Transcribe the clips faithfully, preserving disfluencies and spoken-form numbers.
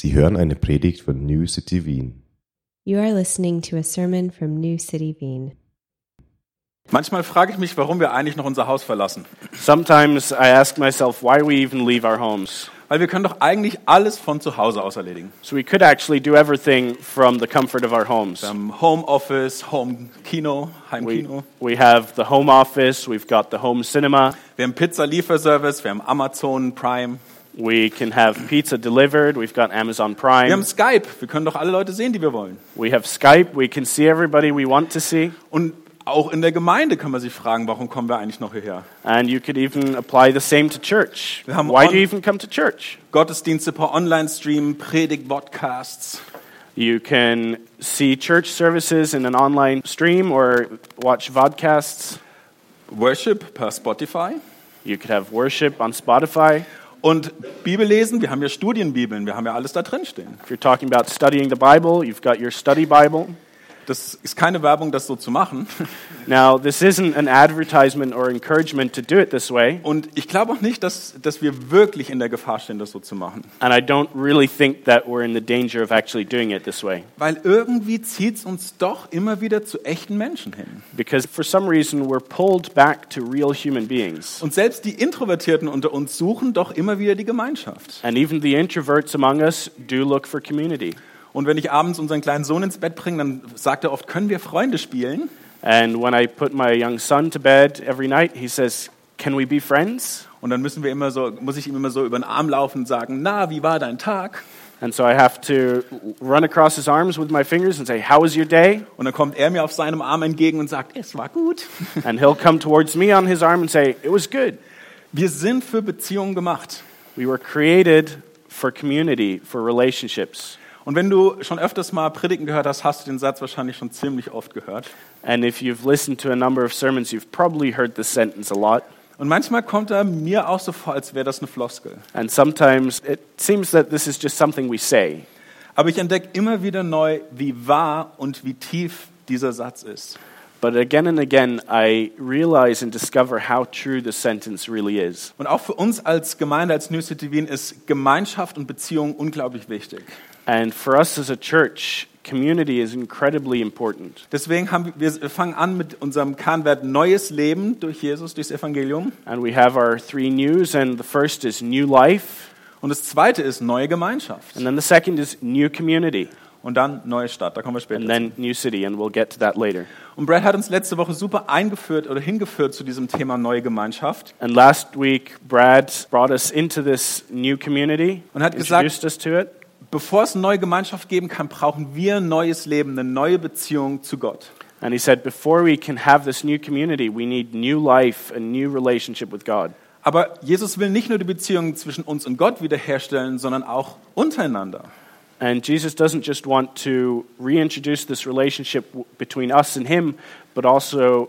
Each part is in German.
Sie hören eine Predigt von New City Wien. You are listening to a sermon from New City Wien. Manchmal frage ich mich, warum wir eigentlich noch unser Haus verlassen. Sometimes I ask myself why we even leave our homes. Weil wir können doch eigentlich alles von zu Hause aus erledigen. So we could actually do everything from the comfort of our homes. Wir haben Homeoffice, Home-Kino, We, Heimkino. we have the home office, we've got the home cinema, Wir haben Pizza-Lieferservice, wir haben Amazon Prime. we can have pizza delivered, we've got Amazon Wir haben Prime, Skype, wir können doch alle Leute sehen, die wir wollen. we have Skype, we can see everybody we want to see. Und auch in der Gemeinde kann man sich fragen, warum kommen wir eigentlich noch hierher? And you could even apply the same to church. Wir haben Why on- do you even come to church? Gottesdienste per Online-Stream, Predigt, Podcasts. You can see church services in an online stream or watch vodcasts. Worship per Spotify. You could have worship on Spotify. Und Bibellesen, wir haben ja Studienbibeln, wir haben ja alles da drin stehen. If you're talking about studying the Bible, you've got your study Bible. Das ist keine Werbung, das so zu machen. Now, this isn't an advertisement or encouragement to do it this way, Und ich glaube auch nicht, dass, dass wir wirklich in der Gefahr stehen, das so zu machen. and I don't really think that we're in the danger of actually doing it this way. Weil irgendwie zieht es uns doch immer wieder zu echten Menschen hin. Because for some reason, we're pulled back to real human beings. Und selbst die Introvertierten unter uns suchen doch immer wieder die Gemeinschaft. And even the introverts among us do look for community. Und wenn ich abends unseren kleinen Sohn ins Bett bringe, dann sagt er oft, können wir Freunde spielen? And when I put my young son to bed every night, he says, "Can we be friends?" Und dann müssen wir immer so, muss ich ihm immer so über den Arm laufen und sagen, na, wie war dein Tag? And so I have to run across his arms with my fingers and say, "How was your day?" Und dann kommt er mir auf seinem Arm entgegen und sagt, es war gut. And he'll come towards me on his arm and say, "It was good." Wir sind für Beziehungen gemacht. We were created for community, for relationships. Und wenn du schon öfters mal Predigen gehört hast, hast du den Satz wahrscheinlich schon ziemlich oft gehört. And if you've listened to a number of sermons, you've probably heard this sentence a lot. Und manchmal kommt er mir auch so vor, als wäre das eine Floskel. And sometimes it seems that this is just something we say. Aber ich entdecke immer wieder neu, wie wahr und wie tief dieser Satz ist. But again and again, I realize and discover how true this sentence really is. Und auch für uns als Gemeinde, als New City Wien, ist Gemeinschaft und Beziehung unglaublich wichtig. And for us as a church, community is incredibly important. Deswegen haben wir, wir fangen an mit unserem Kernwert Neues Leben durch Jesus, durchs Evangelium. And we have our three news, and the first is new life, Und das zweite ist neue Gemeinschaft. and then the second is new community, Und dann neue Stadt, da kommen wir später and zu. then new city, and we'll get to that later. Und Brad hat uns letzte Woche super eingeführt oder hingeführt zu diesem Thema neue Gemeinschaft. And last week, Brad brought us into this new community, Und hat gesagt- introduced us to it. Bevor es eine neue Gemeinschaft geben kann, brauchen wir ein neues Leben, eine neue Beziehung zu Gott. And he said, before we can have this new community, we need new life, a new relationship with God. Aber Jesus will nicht nur die Beziehung zwischen uns und Gott wiederherstellen, sondern auch untereinander. And Jesus doesn't just want to reintroduce this relationship w- between us and him, but also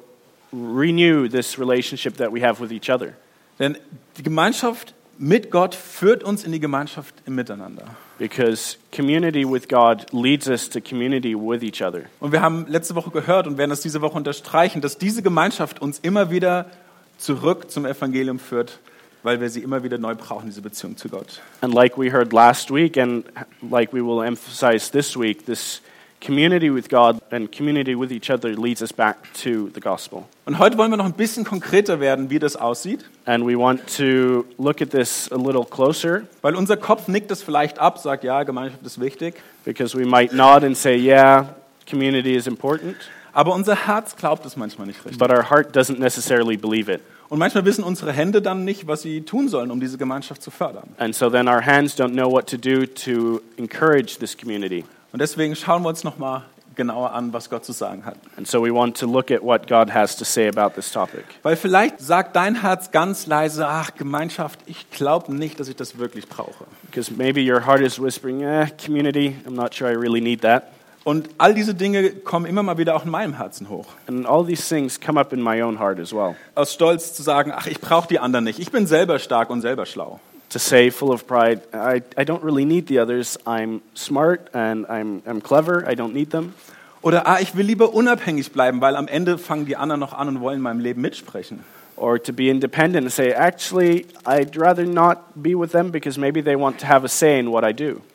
renew this relationship that we have with each other. Denn die Gemeinschaft mit Gott führt uns in die Gemeinschaft im Miteinander. Because community with God leads us to community with each other. Und wir haben letzte Woche gehört und werden das diese Woche unterstreichen, dass diese Gemeinschaft uns immer wieder zurück zum Evangelium führt, weil wir sie immer wieder neu brauchen, diese Beziehung zu Gott. And like we heard last week, and like we will emphasize this week, this community with God and community with each other leads us back to the gospel. Und heute wollen wir noch ein bisschen konkreter werden, wie das aussieht, And we want to look at this a little closer, weil unser Kopf nickt es vielleicht ab, sagt, ja, Gemeinschaft ist wichtig, because we might nod and say, yeah, community is important, aber unser Herz glaubt es manchmal nicht richtig. but our heart doesn't necessarily believe it. Und manchmal wissen unsere Hände dann nicht, was sie tun sollen, um diese Gemeinschaft zu fördern. And so then our hands don't know what to do to encourage this community. Und deswegen schauen wir uns nochmal genauer an, was Gott zu sagen hat. And so we want to look at what God has to say about this topic. Weil vielleicht sagt dein Herz ganz leise, ach, Gemeinschaft, ich glaube nicht, dass ich das wirklich brauche. Because maybe your heart is whispering, eh, community, I'm not sure I really need that. Und all diese Dinge kommen immer mal wieder auch in meinem Herzen hoch. And all these things come up in my own heart as well. Aus Stolz zu sagen, ach, ich brauche die anderen nicht. Ich bin selber stark und selber schlau. To say, full of pride, I, I don't really need the others. I'm smart and I'm, I'm clever. I don't need them. Oder, ah, ich will lieber unabhängig bleiben, weil am Ende fangen die anderen noch an und wollen in meinem Leben mitsprechen. Or to be independent and say, actually, I'd rather not be with them because maybe they want to have a say in what I do.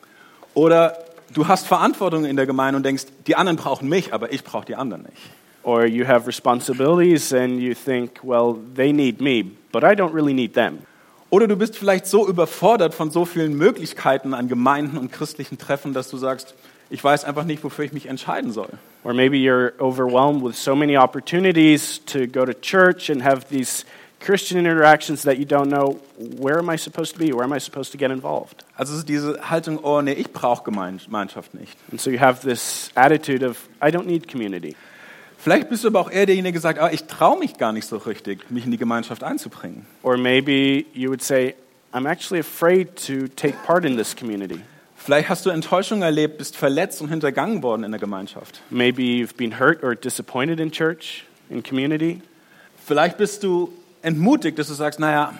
Oder du hast Verantwortung in der Gemeinde und denkst, die anderen brauchen mich, aber ich brauche die anderen nicht. Or you have responsibilities and you think, well, they need me, but I don't really need them. Oder du bist vielleicht so überfordert von so vielen Möglichkeiten an Gemeinden und christlichen Treffen, dass du sagst, ich weiß einfach nicht, wofür ich mich entscheiden soll. Or maybe you're overwhelmed with so many opportunities to go to church and have these Christian interactions that you don't know, where am I supposed to be? Where am I supposed to get involved? Also es ist diese Haltung, oh nee, ich brauche Gemeinschaft nicht. And so you have this attitude of, I don't need community. Vielleicht bist du aber auch eher derjenige, der sagt, ah, ich traue mich gar nicht so richtig, mich in die Gemeinschaft einzubringen. Or maybe you would say, I'm actually afraid to take part in this community. Vielleicht hast du Enttäuschung erlebt, bist verletzt und hintergangen worden in der Gemeinschaft. Maybe you've been hurt or disappointed in church, in community. Vielleicht bist du entmutigt, dass du sagst, naja,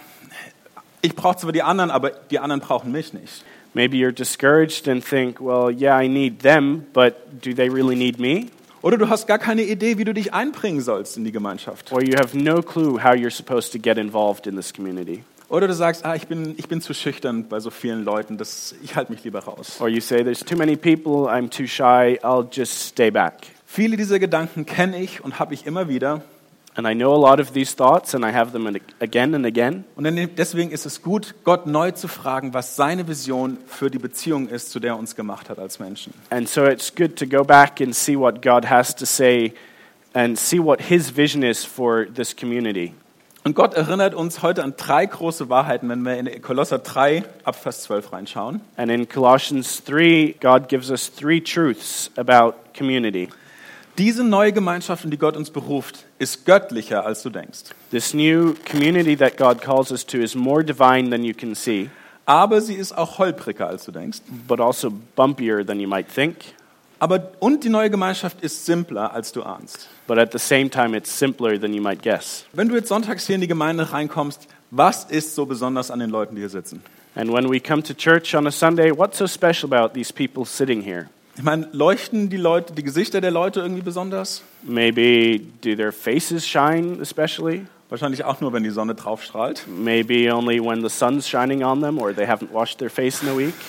ich brauche zwar die anderen, aber die anderen brauchen mich nicht. Maybe you're discouraged and think, well, yeah, I need them, but do they really need me? Oder du hast gar keine Idee, wie du dich einbringen sollst in die Gemeinschaft. Or you have no clue how you're supposed to get involved in this community. Oder du sagst, ah, ich bin, ich bin zu schüchtern bei so vielen Leuten, das, ich halte mich lieber raus. Or you say, there's too many people, I'm too shy, I'll just stay back. Viele dieser Gedanken kenne ich und habe ich immer wieder. And I know a lot of these thoughts and I have them again and again. Und deswegen ist es gut, Gott neu zu fragen, was seine Vision für die Beziehung ist, zu der er uns gemacht hat als Menschen. And so it's good to go back and see what God has to say and see what his vision is for this community. Und Gott erinnert uns heute an drei große Wahrheiten, wenn wir in Kolosser drei ab Vers zwölf reinschauen. And in Colossians three, God gives us three truths about community. Diese neue Gemeinschaft, in die Gott uns beruft, ist göttlicher, als du denkst. This new community that God calls us to is more divine than you can see, Aber sie ist auch holpriger, als du denkst. but also bumpier than you might think. Aber, und die neue Gemeinschaft ist simpler, als du ahnst. But at the same time, it's simpler than you might guess. Wenn du jetzt sonntags hier in die Gemeinde reinkommst, was ist so besonders an den Leuten, die hier sitzen? And when we come to church on a Sunday, what's so special about these people sitting here? Ich meine, leuchten die Leute, die Gesichter der Leute irgendwie besonders? Maybe do their faces shine especially? Wahrscheinlich auch nur, wenn die Sonne drauf strahlt. Maybe only when the sun's shining on them or they haven't washed their face in a week?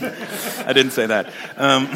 I didn't say that. Ähm,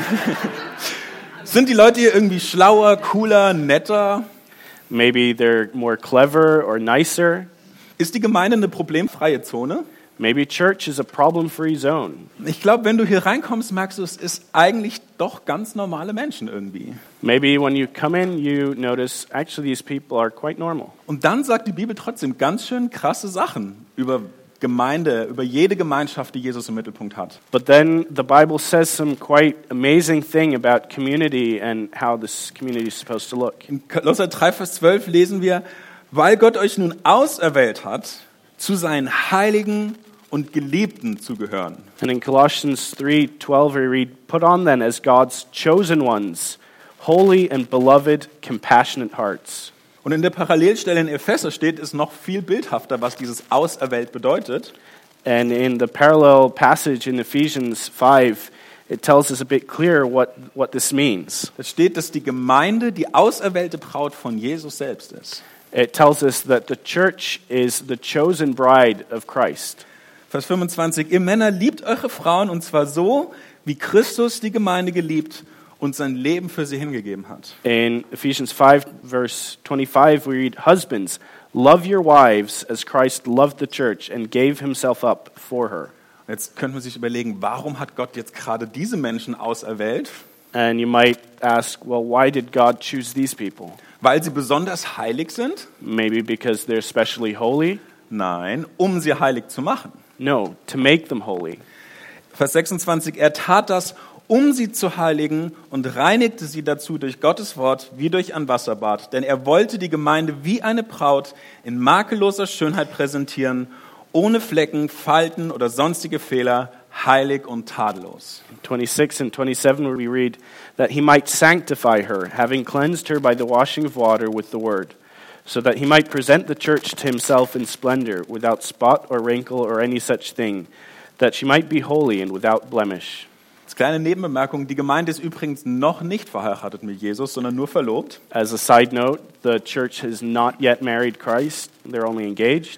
sind die Leute hier irgendwie schlauer, cooler, netter? Maybe they're more clever or nicer? Ist die Gemeinde eine problemfreie Zone? Maybe church is a problem-free zone. Ich glaube, wenn du hier reinkommst, merkst du, es ist eigentlich doch ganz normale Menschen irgendwie. Maybe when you come in, you notice, actually these people are quite normal. Und dann sagt die Bibel trotzdem ganz schön krasse Sachen über Gemeinde, über jede Gemeinschaft, die Jesus im Mittelpunkt hat. But then the Bible says some quite amazing thing about community and how this community is supposed to look. In Kolosser drei, Vers zwölf lesen wir, weil Gott euch nun auserwählt hat, zu seinen Heiligen und Geliebten zu gehören. And in Colossians three twelve we read, put on then as God's chosen ones, holy and beloved, compassionate hearts. Und in der Parallelstelle in Epheser steht es noch viel bildhafter, was dieses auserwählt bedeutet. And in the parallel passage in Ephesians five, it tells us a bit clearer what, what this means. Es steht, dass die Gemeinde die auserwählte Braut von Jesus selbst ist. It tells us that the church is the chosen bride of Christ. Vers fünfundzwanzig, ihr Männer liebt eure Frauen und zwar so, wie Christus die Gemeinde geliebt und sein Leben für sie hingegeben hat. In Ephesians five, verse twenty-five, we read, husbands, love your wives as Christ loved the church and gave himself up for her. Jetzt könnte man sich überlegen, warum hat Gott jetzt gerade diese Menschen auserwählt? And you might ask, well, why did God choose these people? Weil sie besonders heilig sind? Maybe because they're especially holy? Nein, um sie heilig zu machen. No, to make them holy. Vers sechsundzwanzig, er tat das, um sie zu heiligen und reinigte sie dazu durch Gottes Wort wie durch ein Wasserbad. Denn er wollte die Gemeinde wie eine Braut in makelloser Schönheit präsentieren, ohne Flecken, Falten oder sonstige Fehler, heilig und tadellos. twenty-six and twenty-seven we read that he might sanctify her, having cleansed her by the washing of water with the word, so that he might present the church to himself in splendor, without spot or wrinkle or any such thing, that she might be holy and without blemish. Als kleine Nebenbemerkung, die Gemeinde ist übrigens noch nicht verheiratet mit Jesus, sondern nur verlobt. As a side note, the church has not yet married Christ, they're only engaged.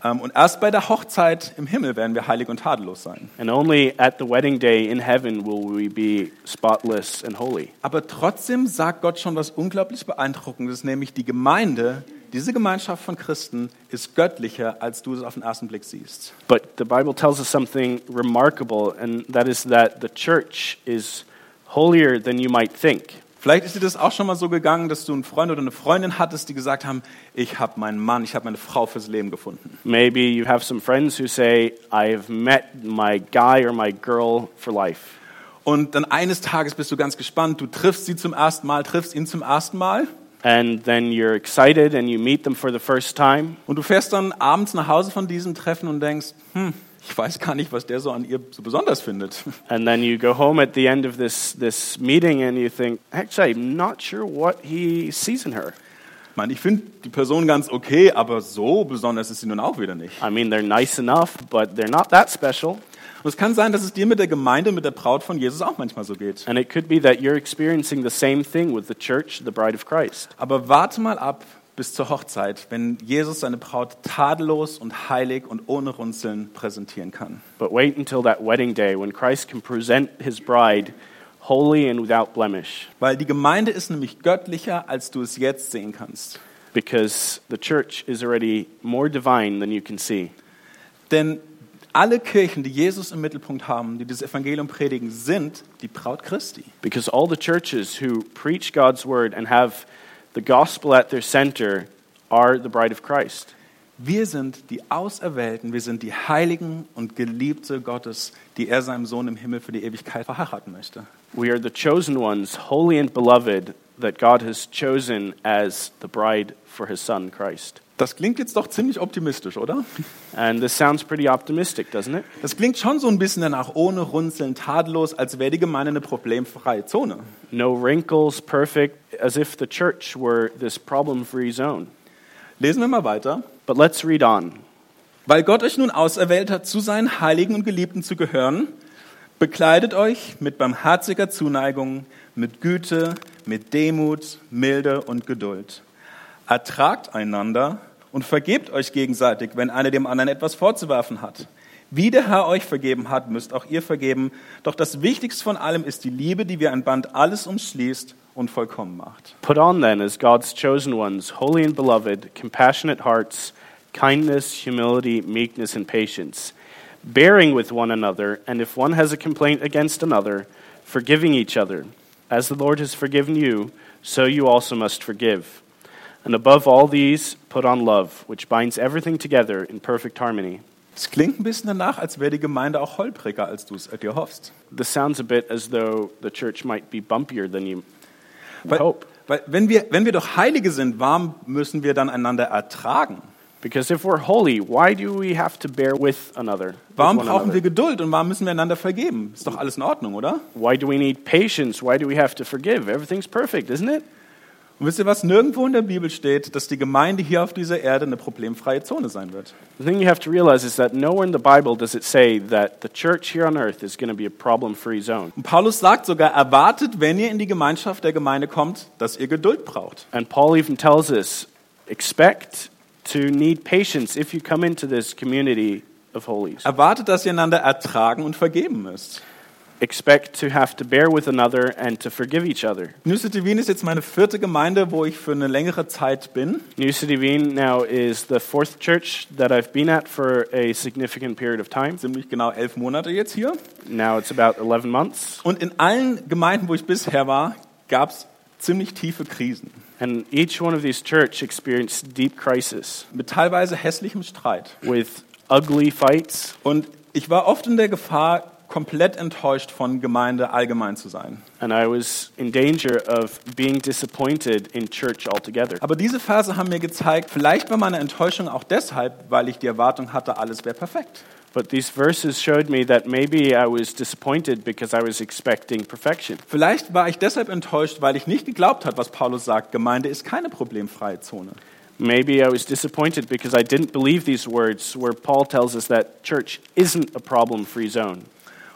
Ähm, und erst bei der Hochzeit im Himmel werden wir heilig und tadellos sein. And only at the wedding day in heaven will we be spotless and holy. Aber trotzdem sagt Gott schon was unglaublich Beeindruckendes, nämlich die Gemeinde, diese Gemeinschaft von Christen ist göttlicher, als du es auf den ersten Blick siehst. But the Bible tells us something remarkable, and that is that the church is holier than you might think. Vielleicht ist dir das auch schon mal so gegangen, dass du einen Freund oder eine Freundin hattest, die gesagt haben, ich habe meinen Mann, ich habe meine Frau fürs Leben gefunden. Maybe you have some friends who say, I've met my guy or my girl for life. Und dann eines Tages bist du ganz gespannt, du triffst sie zum ersten Mal, triffst ihn zum ersten Mal. And then you're excited and you meet them for the first time. Und du fährst dann abends nach Hause von diesem Treffen und denkst, hm, ich weiß gar nicht, was der so an ihr so besonders findet. And then you go home at the end of this, this meeting and you think, actually, I'm not sure what he sees in her. Ich meine, ich finde die Person ganz okay, aber so besonders ist sie nun auch wieder nicht. I mean, they're nice enough, but they're not that special. Und es kann sein, dass es dir mit der Gemeinde, mit der Braut von Jesus auch manchmal so geht. And it could be that you're experiencing the same thing with the church, the bride of Christ. Aber warte mal ab bis zur Hochzeit, wenn Jesus seine Braut tadellos und heilig und ohne Runzeln präsentieren kann. But wait until that wedding day when Christ can present his bride holy and without blemish. Weil die Gemeinde ist nämlich göttlicher, als du es jetzt sehen kannst. Because the church is already more divine than you can see. Denn alle Kirchen, die Jesus im Mittelpunkt haben, die das Evangelium predigen, sind die Braut Christi. Because all the churches who preach God's word and have the gospel at their center are the bride of Christ. Wir sind die Auserwählten, wir sind die Heiligen und Geliebte Gottes, die er seinem Sohn im Himmel für die Ewigkeit verheiraten möchte. We are the chosen ones, holy and beloved, that God has chosen as the bride for his son, Christ. Das klingt jetzt doch ziemlich optimistisch, oder? And this sounds pretty optimistic, doesn't it? Das klingt schon so ein bisschen danach, ohne Runzeln, tadellos, als wäre die Gemeinde eine problemfreie Zone. No wrinkles, perfect, as if the church were this problem-free zone. Lesen wir mal weiter. But let's read on. Weil Gott euch nun auserwählt hat, zu seinen Heiligen und Geliebten zu gehören, bekleidet euch mit barmherziger Zuneigung, mit Güte, mit Demut, Milde und Geduld. Ertragt einander und vergebt euch gegenseitig, wenn einer dem anderen etwas vorzuwerfen hat. Wie der Herr euch vergeben hat, müsst auch ihr vergeben. Doch das Wichtigste von allem ist die Liebe, die wie ein Band alles umschließt und vollkommen macht. Put on then, as God's chosen ones, holy and beloved, compassionate hearts, kindness, humility, meekness, and patience, bearing with one another, and if one has a complaint against another, forgiving each other. As the Lord has forgiven you, so you also must forgive. And above all these, put on love, which binds everything together in perfect harmony. Es klingt ein bisschen danach, als wäre die Gemeinde auch holpriger, als du es dir hoffst. This sounds a bit as though the church might be bumpier than you Weil, hope. weil wenn wir, wenn wir doch Heilige sind, warum müssen wir dann einander ertragen? Because if we're holy, why do we have to bear with another? with Warum one brauchen another? wir Geduld und warum müssen wir einander vergeben? Ist doch alles in Ordnung, oder? Why do we need patience? Why do we have to forgive? Everything's perfect, isn't it? Und wisst ihr was? Nirgendwo in der Bibel steht, dass die Gemeinde hier auf dieser Erde eine problemfreie Zone sein wird. The thing you have to realize is that nowhere in the Bible does it say that the church here on earth is going to be a problem-free zone. Und Paulus sagt sogar, erwartet, wenn ihr in die Gemeinschaft der Gemeinde kommt, dass ihr Geduld braucht. And Paul even tells us, expect to need patience if you come into this community of holies. Erwartet, dass ihr einander ertragen und vergeben müsst. Expect to have to bear with another and to forgive each other. New City Wien ist jetzt meine vierte Gemeinde, wo ich für eine längere Zeit bin. New City Wien now is the fourth church that I've been at for a significant period of time. Ziemlich genau elf Monate jetzt hier. Now it's about eleven months. Und in allen Gemeinden, wo ich bisher war, gab es ziemlich tiefe Krisen. And each one of these church experienced deep crisis Mit teilweise hässlichem Streit. with ugly fights. Und ich war oft in der Gefahr, komplett enttäuscht von Gemeinde allgemein zu sein. And I was in danger of being disappointed in church altogether. Aber diese Verse haben mir gezeigt, vielleicht war meine Enttäuschung auch deshalb, weil ich die Erwartung hatte, alles wäre perfekt. But these verses showed me that maybe I was disappointed because I was expecting perfection. Vielleicht war ich deshalb enttäuscht, weil ich nicht geglaubt habe, was Paulus sagt, Gemeinde ist keine problemfreie Zone. Maybe I was disappointed because I didn't believe these words where Paul tells us that church isn't a problem-free zone.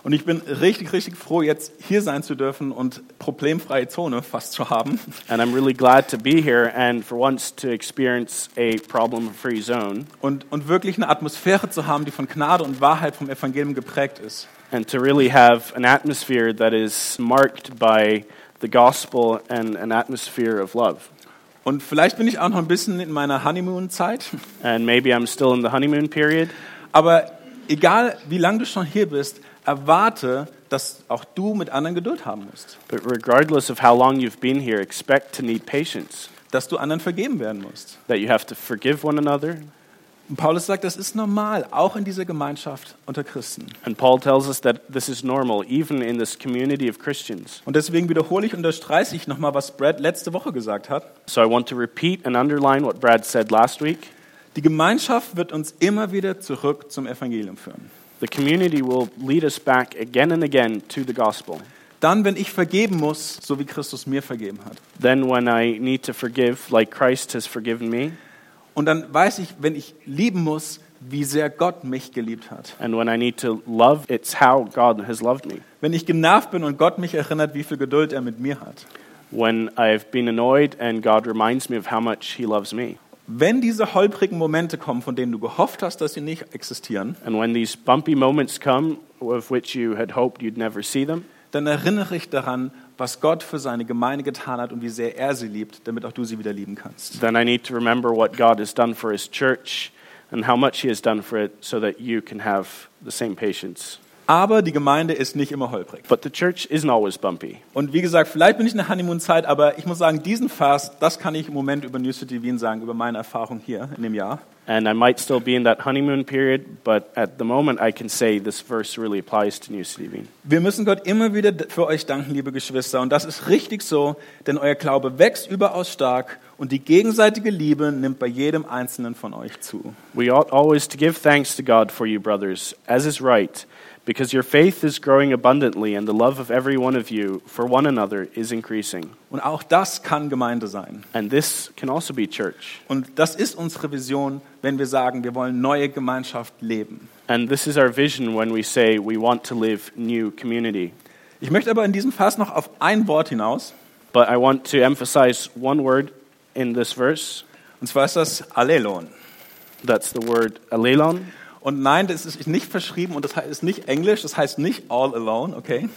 Und ich bin richtig, richtig froh, jetzt hier sein zu dürfen und problemfreie Zone fast zu haben. And I'm really glad to be here and for once to experience a problem-free zone. Und, und wirklich eine Atmosphäre zu haben, die von Gnade und Wahrheit vom Evangelium geprägt ist. And to really have an atmosphere that is marked by the gospel and an atmosphere of love. Und vielleicht bin ich auch noch ein bisschen in meiner Honeymoon-Zeit. And maybe I'm still in the honeymoon period. Aber egal, wie lange du schon hier bist, erwarte, dass auch du mit anderen Geduld haben musst. But regardless of how long you've been here, expect to need patience. Dass du anderen vergeben werden musst. That you have to forgive one another. Und Paulus sagt, das ist normal, auch in dieser Gemeinschaft unter Christen. And Paul tells us that this is normal, even in this community of Christians. Und deswegen wiederhole ich und unterstreiche ich nochmal, was Brad letzte Woche gesagt hat. So I want to repeat and underline what Brad said last week. Die Gemeinschaft wird uns immer wieder zurück zum Evangelium führen. The community will lead us back again and again to the gospel. Dann, wenn ich vergeben muss, so wie Christus mir vergeben hat. Then when I need to forgive like Christ has forgiven me. Und dann weiß ich, wenn ich lieben muss, wie sehr Gott mich geliebt hat. And when I need to love, it's how God has loved me. Wenn ich genervt bin und Gott mich erinnert, wie viel Geduld er mit mir hat. When I've been annoyed and God reminds me of how much he loves me. Wenn diese holprigen Momente kommen, von denen du gehofft hast, dass sie nicht existieren, And when these bumpy moments come, of which you had hoped you'd never see them, dann erinnere dich daran, was Gott für seine Gemeinde getan hat und wie sehr er sie liebt, damit auch du sie wieder lieben kannst. then I need to remember what God has done for his church and how much he has done for it so that you can have the same patience. Aber die Gemeinde ist nicht immer holprig. But the church isn't always bumpy. Und wie gesagt, vielleicht bin ich in der Honeymoon-Zeit, aber ich muss sagen, diesen Vers, das kann ich im Moment über New City Wien sagen, über meine Erfahrung hier in dem Jahr. And I might still be in that honeymoon period, but at the moment I can say this verse really applies to New City Wien. Wir müssen Gott immer wieder für euch danken, liebe Geschwister. Und das ist richtig so, denn euer Glaube wächst überaus stark und die gegenseitige Liebe nimmt bei jedem Einzelnen von euch zu. We ought always to give thanks to God for you, brothers, as is right, because your faith is growing abundantly and the love of every one of you for one another is increasing. Und auch das kann Gemeinde sein. And this can also be church. Und das ist unsere Vision, wenn wir sagen, wir wollen neue Gemeinschaft leben. And this is our vision when we say we want to live new community. Ich möchte aber in diesem Vers noch auf ein Wort hinaus. But I want to emphasize one word in this verse. Und zwar ist das Allelon. That's the word allelon. Und nein, das ist nicht verschrieben und das ist nicht Englisch, das heißt nicht all alone, okay?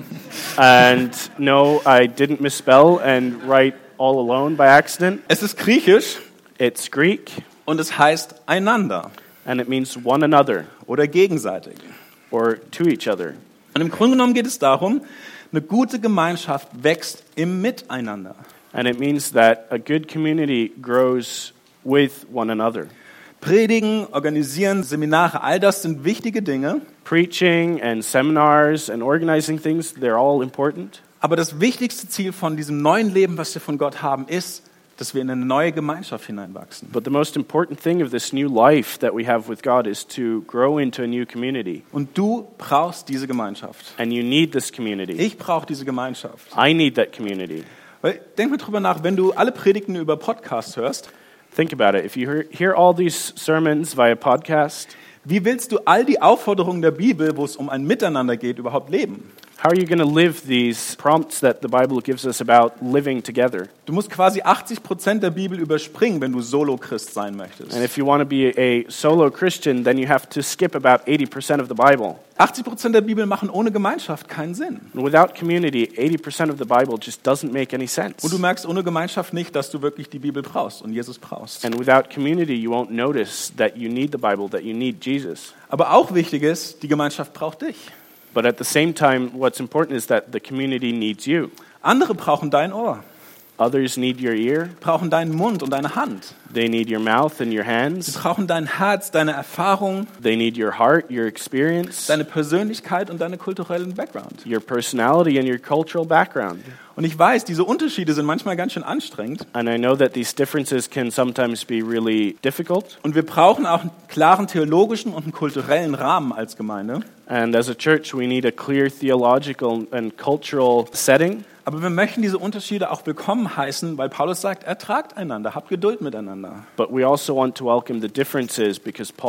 And no, I didn't misspell and write all alone by accident. Es ist griechisch It's Greek, und es heißt einander and it means one another oder gegenseitig. or to each other. Und im Grunde genommen geht es darum, eine gute Gemeinschaft wächst im Miteinander. And it means that a good community grows with one another. Predigen, organisieren, Seminare, all das sind wichtige Dinge. Preaching and seminars and organizing things, they're all important. Aber das wichtigste Ziel von diesem neuen Leben, was wir von Gott haben, ist, dass wir in eine neue Gemeinschaft hineinwachsen. But the most important thing of this new life that we have with God is to grow into a new community. Und du brauchst diese Gemeinschaft. And you need this community. Ich brauche diese Gemeinschaft. I need that community. Weil, denk mal drüber nach, wenn du alle Predigten über Podcasts hörst, Think about it. If you hear, hear all these sermons via podcast, wie willst du all die Aufforderungen der Bibel, wo es um ein Miteinander geht, überhaupt leben? how are you going to live these prompts that the Bible gives us about living together? Du musst quasi achtzig Prozent der Bibel überspringen, wenn du Solo-Christ sein möchtest. And if you want to be a solo Christian, then you have to skip about eighty percent of the Bible. achtzig Prozent der Bibel machen ohne Gemeinschaft keinen Sinn. And without community, eighty percent of the Bible just doesn't make any sense. Und du merkst ohne Gemeinschaft nicht, dass du wirklich die Bibel brauchst und Jesus brauchst. And without community, you won't notice that you need the Bible, that you need Jesus. Aber auch wichtig ist, die Gemeinschaft braucht dich. But at the same time, what's important is that the community needs you. Andere brauchen dein Ohr, Others need your ear. brauchen deinen Mund und deine Hand. They need your mouth and your Sie hands. brauchen dein Herz, deine Erfahrung, They need your heart, your experience, deine Persönlichkeit und deinen kulturellen Background. your personality and your cultural background. Und ich weiß, diese Unterschiede sind manchmal ganz schön anstrengend. And I know that these differences can sometimes be really difficult. Und wir brauchen auch einen klaren theologischen und einen kulturellen Rahmen als Gemeinde. And as a church, we need a clear theological and cultural setting. Aber wir möchten diese Unterschiede auch willkommen heißen, weil Paulus sagt, ertragt einander, habt Geduld miteinander. But we also want to welcome the differences because Paul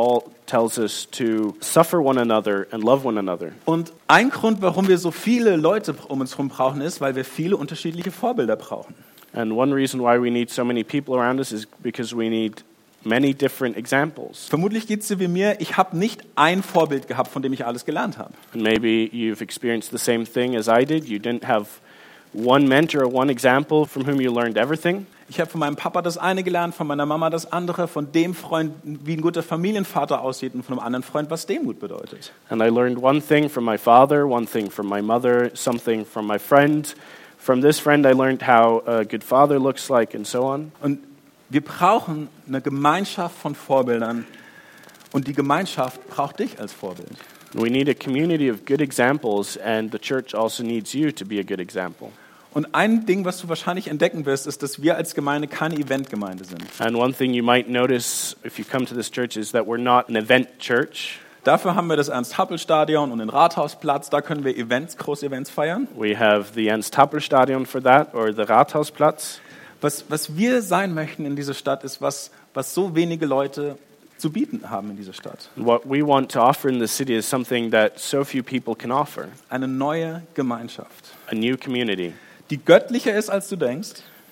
tells us to suffer one another and love one another. Und ein Grund, warum wir so viele Leute um uns herum brauchen, ist, weil wir viele unterschiedliche Vorbilder brauchen. And one reason why we need so many people around us is because we need many different examples. Vermutlich geht es dir wie mir, ich habe nicht ein Vorbild gehabt, von dem ich alles gelernt habe. And maybe you've experienced the same thing as I did. You didn't have one mentor or one example from whom you learned everything. Ich habe von meinem Papa das eine gelernt, von meiner Mama das andere, von dem Freund, wie ein guter Familienvater aussieht und von einem anderen Freund, was Demut bedeutet. And I learned one thing from my father, one thing from my mother, something from my friend. From this friend I learned how a good father looks like and so on. Und wir brauchen eine Gemeinschaft von Vorbildern und die Gemeinschaft braucht dich als Vorbild. We need a community of good examples, and the church also needs you to be a good example. Und ein Ding, was du wahrscheinlich entdecken wirst, ist, dass wir als Gemeinde keine Eventgemeinde sind. And one thing you might notice if you come to this church is that we're not an event church. Dafür haben wir das Ernst-Happel-Stadion und den Rathausplatz, da können wir Events, große Events feiern. We have the Ernst-Happel-Stadion for that, or the Rathausplatz. Was, was wir sein möchten in dieser Stadt, ist, was, was so wenige Leute zu bieten haben in dieser Stadt. What we want to offer in the city is something that so few people can offer. Eine neue Gemeinschaft, A new community, die göttlicher ist, als du denkst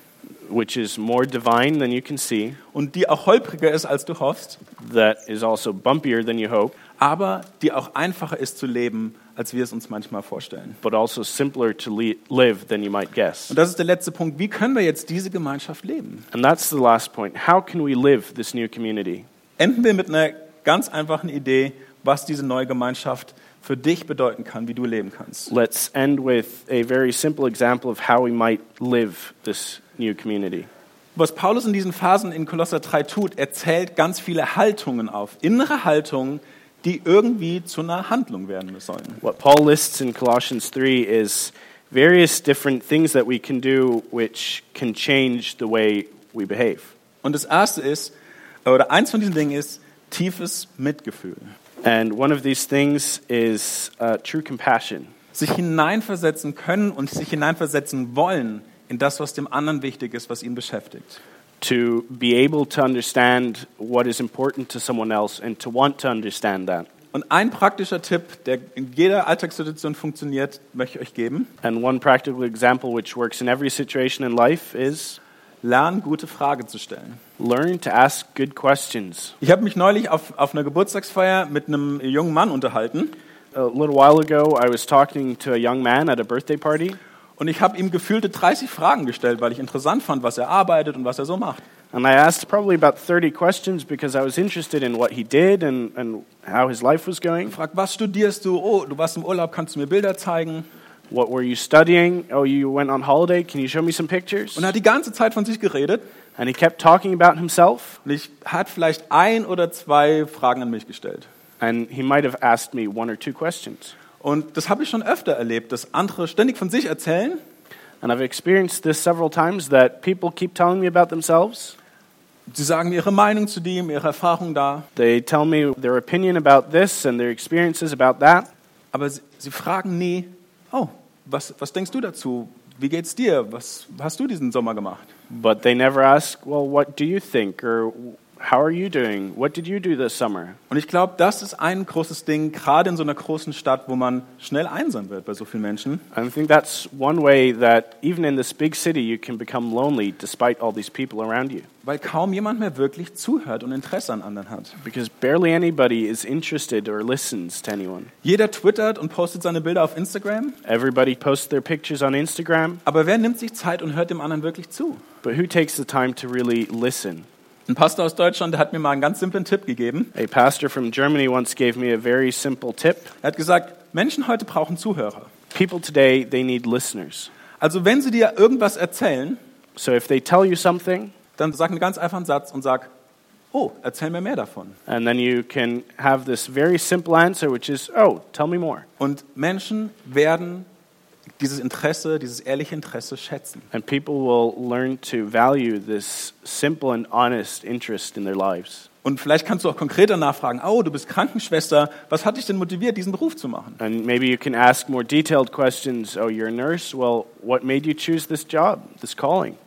which is more divine than you can see, und die auch holpriger ist, als du hoffst, that is also bumpier than you hope, aber die auch einfacher ist zu leben, als wir es uns manchmal vorstellen. but also simpler to le- live than you might guess. Und das ist der letzte Punkt. Wie können wir jetzt diese Gemeinschaft leben? And that's the last point. How can we live this new community? Enden wir mit einer ganz einfachen Idee, was diese neue Gemeinschaft für dich bedeuten kann, wie du leben kannst. Let's end with a very simple example of how we might live this new community. Was Paulus in diesen Phasen in Kolosser drei tut, er zählt ganz viele Haltungen auf, innere Haltungen, die irgendwie zu einer Handlung werden sollen. What Paul lists in Colossians three is various different things that we can do which can change the way we behave. Und das erste ist, oder eins von diesen Dingen ist, tiefes Mitgefühl. And one of these things is uh, true compassion. Sich hineinversetzen können und sich hineinversetzen wollen in das, was dem anderen wichtig ist, was ihn beschäftigt. To be able to understand what is important to someone else and to want to understand that. Und ein praktischer Tipp, der in jeder Alltagssituation funktioniert, möchte ich euch geben. And one practical example which works in every situation in life is Lernen, gute Fragen zu stellen. learn to ask good questions. Ich habe mich neulich auf, auf einer Geburtstagsfeier mit einem jungen Mann unterhalten. A little while ago, I was talking to a young man at a birthday party, Und ich habe ihm gefühlte dreißig Fragen gestellt, weil ich interessant fand, was er arbeitet und was er so macht. and I asked probably about thirty questions because I was interested in what he did and, and how his life was going. Ich frag, was studierst du? Oh, du warst im Urlaub, kannst du mir Bilder zeigen? What were you studying? Oh, you went on holiday. Can you show me some pictures? Und er hat die ganze Zeit von sich geredet. And he kept talking about himself, Und ich hat vielleicht ein oder zwei Fragen an mich gestellt. and he might have asked me one or two questions. Und das habe ich schon öfter erlebt, dass andere ständig von sich erzählen. And I've experienced this several times, that people keep telling me about themselves. Sie sagen ihre Meinung zu dem, ihre Erfahrung da. They tell me their opinion about this and their experiences about that. Aber sie, sie fragen nie, oh, was, was denkst du dazu? Wie geht's dir? Was hast du diesen Sommer gemacht? But they never ask, well, what do you think? Or how are you doing? What did you do this summer? Und ich glaube, das ist ein großes Ding, gerade in so einer großen Stadt, wo man schnell einsam wird bei so vielen Menschen. I think that's one way that even in this big city you can become lonely despite all these people around you. Weil kaum jemand mehr wirklich zuhört und Interesse an anderen hat. Because barely anybody is interested or listens to anyone. Jeder twittert und postet seine Bilder auf Instagram, Everybody posts their pictures on Instagram, aber wer nimmt sich Zeit und hört dem anderen wirklich zu? but who takes the time to really listen? Ein Pastor aus Deutschland, der hat mir mal einen ganz simplen Tipp gegeben. A pastor from Germany once gave me a very simple tip. Er hat gesagt, Menschen heute brauchen Zuhörer. People today, they need listeners. Also wenn sie dir irgendwas erzählen, So if they tell you something, dann sag einen ganz einfachen Satz und sag, oh, erzähl mir mehr davon. and then you can have this very simple answer, which is, oh, tell me more. Und Menschen werden dieses Interesse, dieses ehrliche Interesse schätzen. And people will learn to value this simple and honest interest in their lives. Und vielleicht kannst du auch konkreter nachfragen, oh, du bist Krankenschwester, was hat dich denn motiviert, diesen Beruf zu machen? And maybe you can ask more detailed questions. Oh, you're a nurse? Well, what made you choose this job, this calling?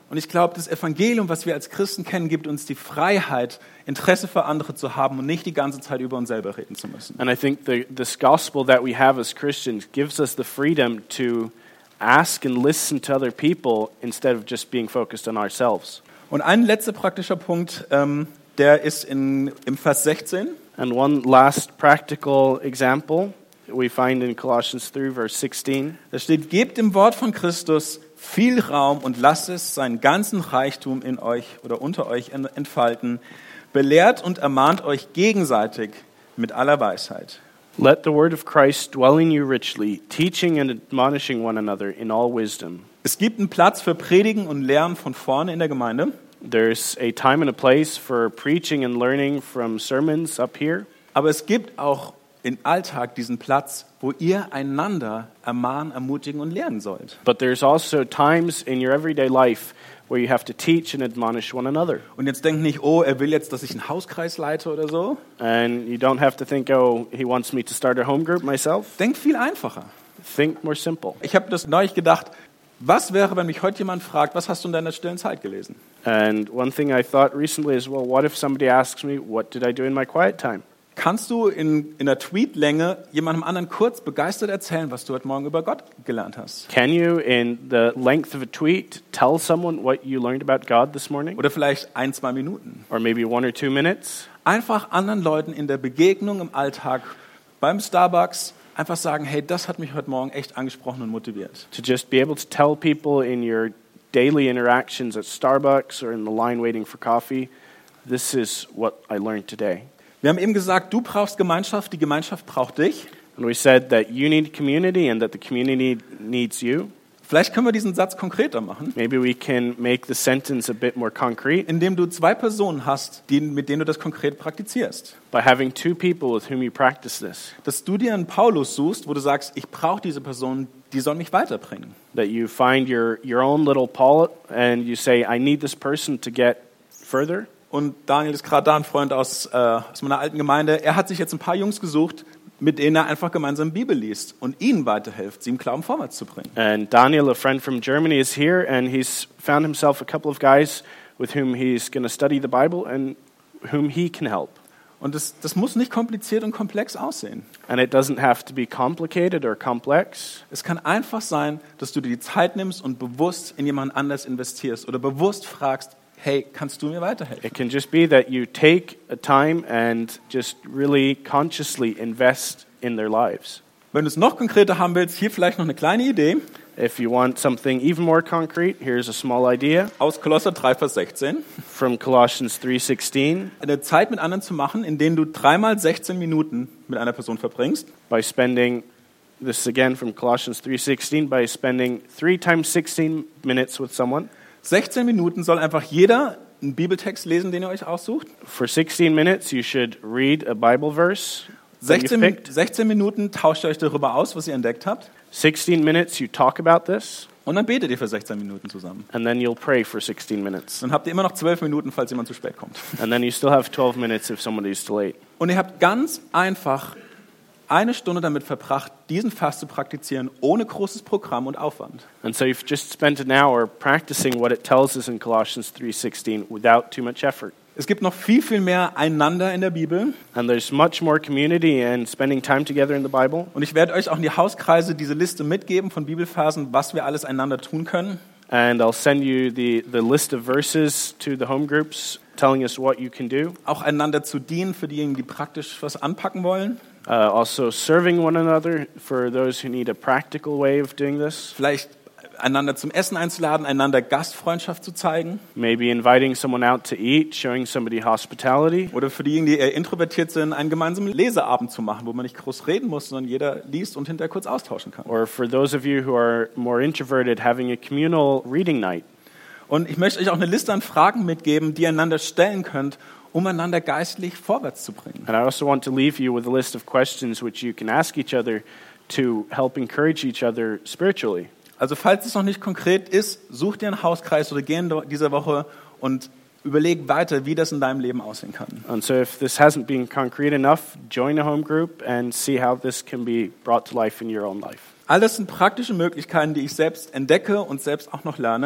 Und ich glaube, das Evangelium, was wir als Christen kennen, gibt uns die Freiheit, Interesse für andere zu haben und nicht die ganze Zeit über uns selber reden zu müssen. And I think the, this gospel that we have as Christians gives us the freedom to ask and listen to other people instead of just being focused on ourselves. Und ein letzter praktischer Punkt, ähm, der ist in, im Vers sechzehn. And one last practical example we find in Colossians three, verse sixteen. Da steht, gebt dem Wort von Christus viel Raum und lasst es seinen ganzen Reichtum in euch oder unter euch entfalten. Belehrt und ermahnt euch gegenseitig mit aller Weisheit. Let the word of Christ dwell in you richly, teaching and admonishing one another in all wisdom. Es gibt einen Platz für Predigen und Lehren von vorne in der Gemeinde. There's a time and a place for preaching and learning from sermons up here. Aber es gibt auch im Alltag diesen Platz, wo ihr einander ermahnen, ermutigen und lehren sollt. But there's also times in your everyday life where you have to teach and admonish one another. Und jetzt denkt nicht, oh, er will jetzt, dass ich einen Hauskreis leite oder so. And you don't have to think, oh, he wants me to start a home group myself. Denkt viel einfacher. Think more simple. Ich habe das neulich gedacht, was wäre, wenn mich heute jemand fragt, was hast du in deiner stillen Zeit gelesen? And one thing I thought recently is, well, what if somebody asks me, what did I do in my quiet time? Kannst du in, in der Tweetlänge jemandem anderen kurz begeistert erzählen, was du heute Morgen über Gott gelernt hast? Can you, in the length of a tweet, tell someone what you learned about God this morning? Oder vielleicht ein, zwei Minuten. Or maybe one or two minutes? Einfach anderen Leuten in der Begegnung im Alltag, beim Starbucks, einfach sagen, hey, das hat mich heute Morgen echt angesprochen und motiviert. To just be able to tell people in your daily interactions at Starbucks or in the line waiting for coffee, this is what I learned today. Wir haben eben gesagt, du brauchst Gemeinschaft, die Gemeinschaft braucht dich. And we said that you need community and that the community needs you. Vielleicht können wir diesen Satz konkreter machen, Maybe we can make the sentence a bit more concrete indem du zwei Personen hast, die, mit denen du das konkret praktizierst. by having two people with whom you practice this. Dass du dir einen Paulus suchst, wo du sagst, ich brauche diese Person, die soll mich weiterbringen. That you find your, your own little Paul and you say, I need this person to get further. Und Daniel ist gerade da, ein Freund aus, äh, aus meiner alten Gemeinde. Er hat sich jetzt ein paar Jungs gesucht, mit denen er einfach gemeinsam Bibel liest und ihnen weiterhilft, sie im Glauben vorwärts zu bringen. And Daniel, a friend from Germany, is here and he's found himself a couple of guys with whom he's going to study the Bible and whom he can help. Und das, das muss nicht kompliziert und komplex aussehen. And it doesn't have to be complicated or complex. Es kann einfach sein, dass du dir die Zeit nimmst und bewusst in jemand anders investierst oder bewusst fragst, hey, kannst du mir weiterhelfen? It can just be that you take a time and just really consciously invest in their lives. Wenn du es noch konkreter haben willst, hier vielleicht noch eine kleine Idee If you want something even more concrete, here's a small idea aus Kolosser drei, Vers sechzehn. from Colossians three sixteen. Eine Zeit mit anderen zu machen, in denen du dreimal sechzehn Minuten mit einer Person verbringst. By spending, this is again from Colossians three sixteen, by spending three times sixteen minutes with someone. sechzehn Minuten soll einfach jeder einen Bibeltext lesen, den ihr euch aussucht. For sixteen minutes, you should read a Bible verse that you've sechzehn, picked. sechzehn Minuten tauscht ihr euch darüber aus, was ihr entdeckt habt. sixteen minutes, you talk about this, Und dann betet ihr für sechzehn Minuten zusammen. and then you'll pray for sixteen minutes. Dann habt ihr immer noch zwölf Minuten, falls jemand zu spät kommt. And then you still have twelve minutes if somebody's too late. Und ihr habt ganz einfach eine Stunde damit verbracht, diesen Vers zu praktizieren, ohne großes Programm und Aufwand. And so you've just spent an hour practicing what it tells us in Colossians three sixteen without too much effort. Es gibt noch viel, viel mehr einander in der Bibel. And there's much more community and spending time together in the Bible. Und ich werde euch auch in die Hauskreise diese Liste mitgeben von Bibelversen, was wir alles einander tun können. And I'll send you the, the list of verses to the home groups telling us what you can do. Auch einander zu dienen für diejenigen, die praktisch was anpacken wollen. Uh, also serving one another for those who need a practical way of doing this. Vielleicht einander zum Essen einzuladen, einander Gastfreundschaft zu zeigen. Maybe inviting someone out to eat, showing somebody hospitality. Oder für diejenigen, die eher introvertiert sind, einen gemeinsamen Leseabend zu machen, wo man nicht groß reden muss, sondern jeder liest und hinterher kurz austauschen kann. Or for those of you who are more introverted, having a communal reading night. Und ich möchte euch auch eine Liste an Fragen mitgeben, die ihr einander stellen könnt, um einander geistlich vorwärts zu bringen. And I also want to leave you with a list of questions which you can ask each other to help encourage each other spiritually. Also falls es noch nicht konkret ist, such dir einen Hauskreis oder geh in dieser Woche und überleg weiter, wie das in deinem Leben aussehen kann. And so if this hasn't been concrete enough, join a home group and see how this can be brought to life in your own life. All das sind praktische Möglichkeiten, die ich selbst entdecke und selbst auch noch lerne. And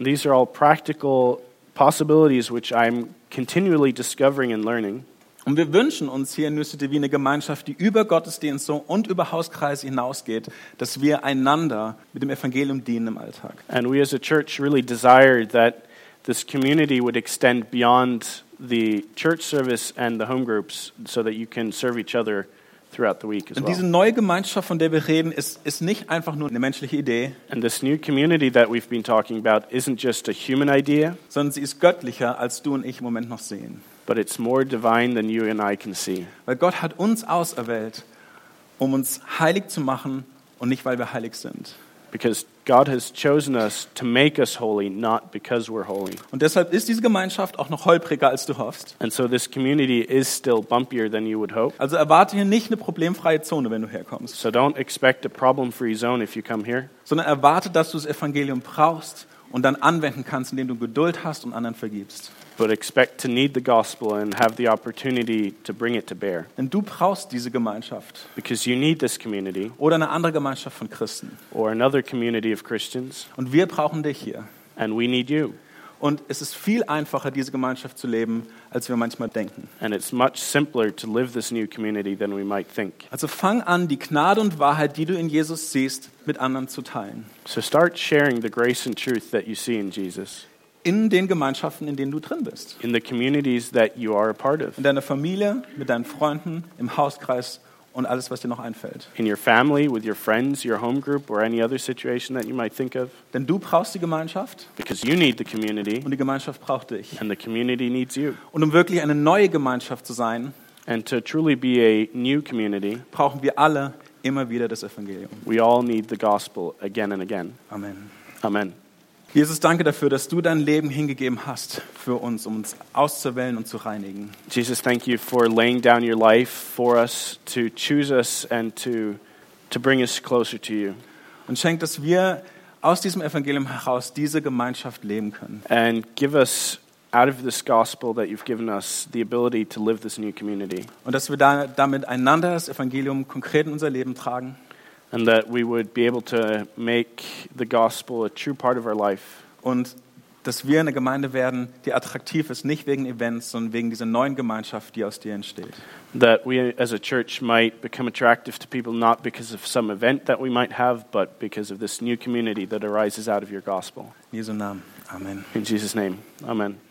And these are all practical possibilities which I'm continually discovering and learning. Und wir wünschen uns hier in New City Wien eine Gemeinschaft, die über Gottesdienste und über Hauskreise hinausgeht, dass wir einander mit dem Evangelium dienen im Alltag. And we as a church really desire that this community would extend beyond the church service and the home groups so that you can serve each other throughout the week as Und well. diese neue Gemeinschaft, von der wir reden, ist, ist nicht einfach nur eine menschliche Idee, And this new community that we've been talking about isn't just a human idea, sondern sie ist göttlicher, als du und ich im Moment noch sehen. but it's more divine than you and I can see. Weil Gott hat uns auserwählt, um uns heilig zu machen und nicht, weil wir heilig sind. Because God has chosen us to make us holy, not because we're holy. Und deshalb ist diese Gemeinschaft auch noch holpriger, als du hoffst. And so this community is still bumpier than you would hope. Also erwarte hier nicht eine problemfreie Zone, wenn du herkommst, So don't expect a problem-free zone if you come here, sondern erwarte, dass du das Evangelium brauchst und dann anwenden kannst, indem du Geduld hast und anderen vergibst. but expect to need the gospel and have the opportunity to bring it to bear. Denn du brauchst diese Gemeinschaft Because you need this community oder eine andere Gemeinschaft von Christen. or another community of Christians, Und wir brauchen dich hier. and we need you. Und es ist viel einfacher, diese Gemeinschaft zu leben, als wir manchmal denken. And it's much simpler to live this new community than we might think. Also fang an, die Gnade und Wahrheit, die du in Jesus siehst, mit anderen zu teilen. So start sharing the grace and truth that you see in Jesus In den Gemeinschaften, in denen du drin bist. in the communities that you are a part of, In deiner Familie, mit deinen Freunden, im Hauskreis und alles, was dir noch einfällt. in your family, with your friends, your home group, or any other situation that you might think of, Denn du brauchst die Gemeinschaft because you need the community und die Gemeinschaft braucht dich. and the community needs you. Und um wirklich eine neue Gemeinschaft zu sein, And to truly be a new community, brauchen wir alle immer wieder das Evangelium. we all need the gospel again and again. Amen. Amen. Jesus, danke dafür, dass du dein Leben hingegeben hast für uns, um uns auszuwählen und zu reinigen. Jesus, thank you for laying down your life for us, to choose us and to, to bring us closer to you. Und schenk, dass wir aus diesem Evangelium heraus diese Gemeinschaft leben können. And give us, out of this gospel that you've given us, the ability to live this new community. Und dass wir da, damit einander das Evangelium konkret in unser Leben tragen. And that we would be able to make the gospel a true part of our life. Und dass wir eine Gemeinde werden, die attraktiv ist, nicht wegen Events, sondern wegen dieser neuen Gemeinschaft, die aus dir entsteht. That we as a church might become attractive to people not because of some event that we might have, but because of this new community that arises out of your gospel. In Jesu Namen. Amen. In Jesus' name, amen.